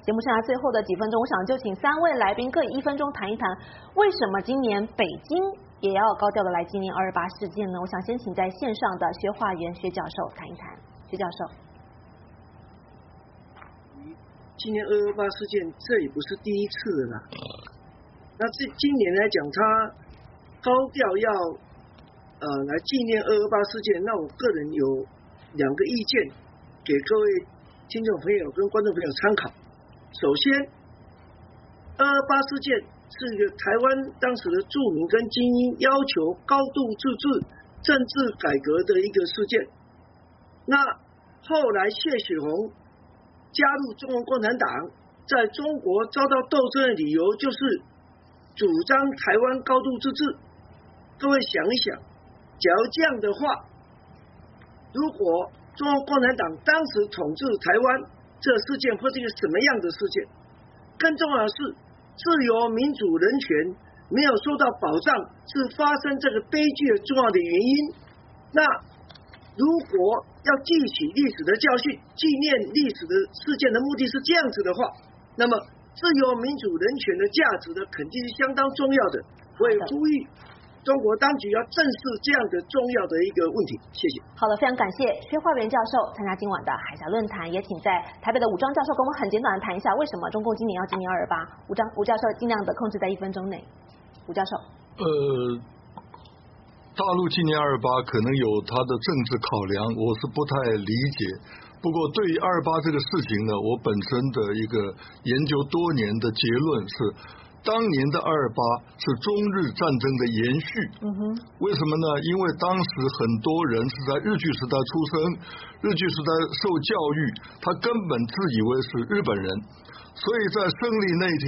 节目剩下最后的几分钟，我想就请3位来宾各以1分钟谈一谈，为什么今年北京也要高调的来纪念228事件呢？我想先请在线上的薛化元薛教授谈一谈。薛教授， 今年228事件这也不是第一次了啦。那今年来讲，他高调要来纪念228事件，那我个人有2个意见给各位听众朋友跟观众朋友参考。首先，228事件是一个台湾当时的著名跟精英要求高度自治、政治改革的一个事件。那后来谢雪红加入中国共产党，在中国遭到斗争的理由就是主张台湾高度自治。各位想一想，假如这样的话，如果中国共产党当时统治台湾，这事件会是一个什么样的事件？更重要的是，自由、民主、人权没有受到保障，是发生这个悲剧的重要的原因。那如果要记取历史的教训，纪念历史的事件的目的是这样子的话，那么自由、民主、人权的价值呢，肯定是相当重要的。我也呼吁中国当局要正视这样的重要的一个问题。谢谢。 好的，非常感谢薛化元教授参加今晚的海峡论坛，也请在台北的武章教授跟我们很简短的谈一下，为什么中共今年要纪念228。吴教授尽量的控制在1分钟内。吴教授。 大陆纪念228可能有它的政治考量，我是不太理解。不过对于228这个事情呢，我本身的一个研究多年的结论是，当年的228是中日战争的延续。为什么呢？因为当时很多人是在日据时代出生，日据时代受教育，他根本自以为是日本人，所以在胜利那天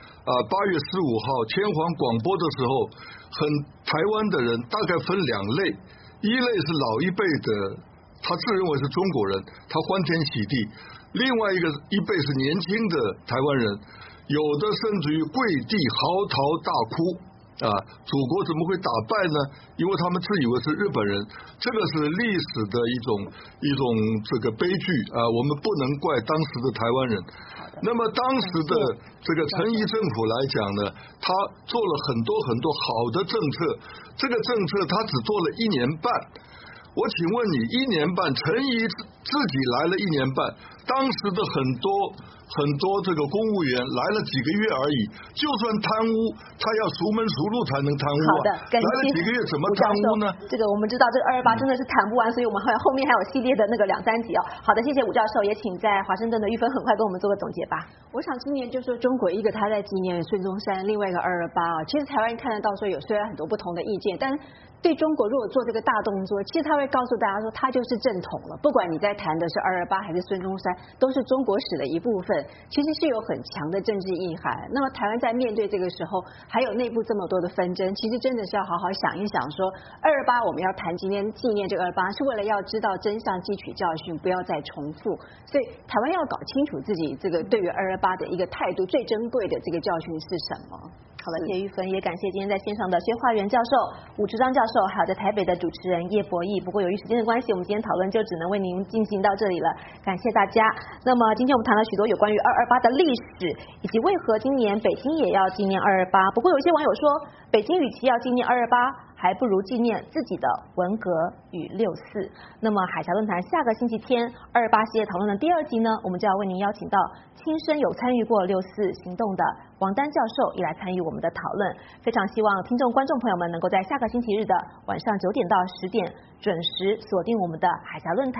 8月15号天皇广播的时候，台湾的人大概分2类，一类是老一辈的，他自认为是中国人，他欢天喜地；另外一辈是年轻的台湾人，有的甚至于跪地嚎啕大哭祖国怎么会打败呢？因为他们自以为是日本人，这个是历史的一种这个悲剧我们不能怪当时的台湾人。那么当时的这个陈仪政府来讲呢，他做了很多好的政策，这个政策他只做了1年半。我请问你，1年半，陈仪自己来了1年半，当时的很多这个公务员来了几个月而已，就算贪污，他要熟门熟路才能贪污好的，感谢来了几个月怎么贪污呢？ 这个我们知道，这个228真的是谈不完，所以我们后面还有系列的那个2、3集哦。好的，谢谢吴教授，也请在华盛顿的玉芬很快跟我们做个总结吧。 我想今年就是中国一个他在纪念孙中山，另外一个228其实台湾看得到说有虽然很多不同的意见，但对中国如果做这个大动作，其实他会告诉大家说他就是正统了，不管你在谈的是228还是孙中山，都是中国史的一部分，其实是有很强的政治意涵。那么台湾在面对这个时候还有内部这么多的纷争，其实真的是要好好想一想说228我们要谈今天纪念这个228是为了要知道真相，汲取教训，不要再重复。所以台湾要搞清楚自己这个对于228的一个态度，最珍贵的这个教训是什么。 好了，谢玉芬，也感谢今天在线上的薛化元教授、吴志章教授，还有在台北的主持人叶博弈。不过由于时间的关系，我们今天讨论就只能为您进行到这里了，感谢大家。那么今天我们谈了许多有关于228的历史，以及为何今年北京也要纪念228。不过有一些网友说，北京与其要纪念228，还不如纪念自己的文革与64。那么海峡论坛下个星期天228系列讨论的第2集呢，我们就要为您邀请到亲身有参与过64行动的王丹教授也来参与我们的讨论。非常希望听众观众朋友们能够在下个星期日的晚上9点到10点准时锁定我们的海峡论坛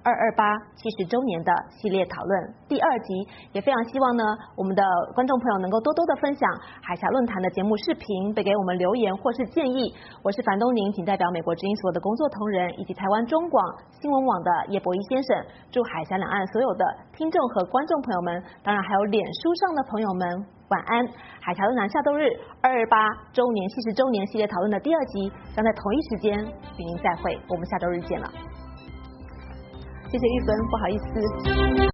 228 70周年的系列讨论第2集。也非常希望呢，我们的观众朋友能够多多的分享海峡论坛的节目视频，给我们留言或是建议。我是樊东宁，仅代表美国之音所有的工作同仁以及台湾中广新闻网的叶博弈先生，祝海峡两岸所有的听众和观众朋友们，当然还有脸书上的朋友们晚安。海峡论坛下周日228周年70周年系列讨论的第2集将在同一时间与您再会，我们下周日见了。谢谢玉芬，不好意思。